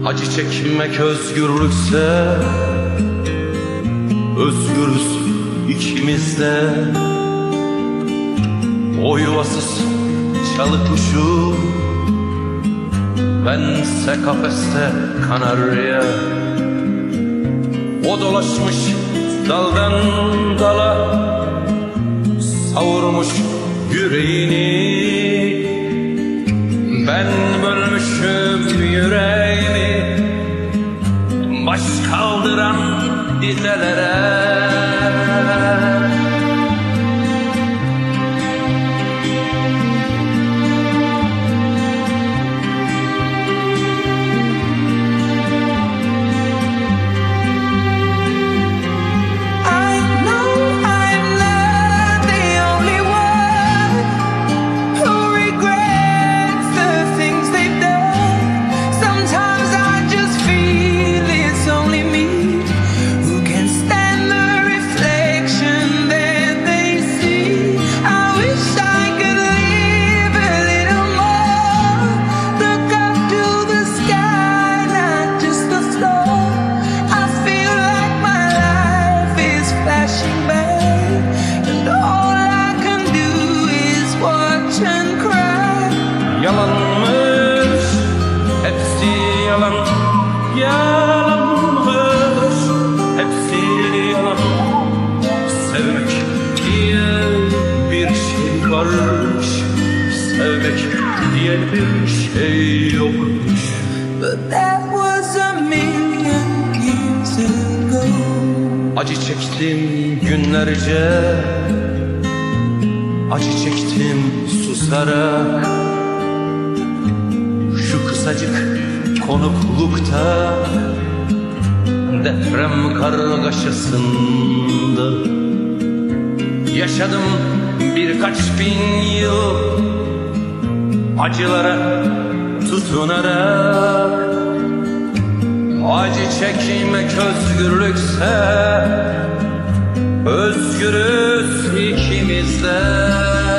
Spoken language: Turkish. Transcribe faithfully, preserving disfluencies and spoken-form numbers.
Acı çekmek özgürlükse, özgürüz ikimiz de. O yuvasız çalı kuşu, bense kafeste kanarya. O dolaşmış daldan dala, savurmuş yüreğini. Ben bölmüşüm yüreğimi baş kaldıran dizelere. Yalanmış, hepsi yalan, yalanmış, hepsi yalan. Sevmek diye bir şey varmış, sevmek diye bir şey yokmuş. But that was a million years ago. Acı çektim günlerce, acı çektim susarak. Şu kısacık konuklukta, deprem kargaşasında yaşadım birkaç bin yıl, acılara tutunarak. Acı çekmek özgürlükse, özgürüz ikimiz de.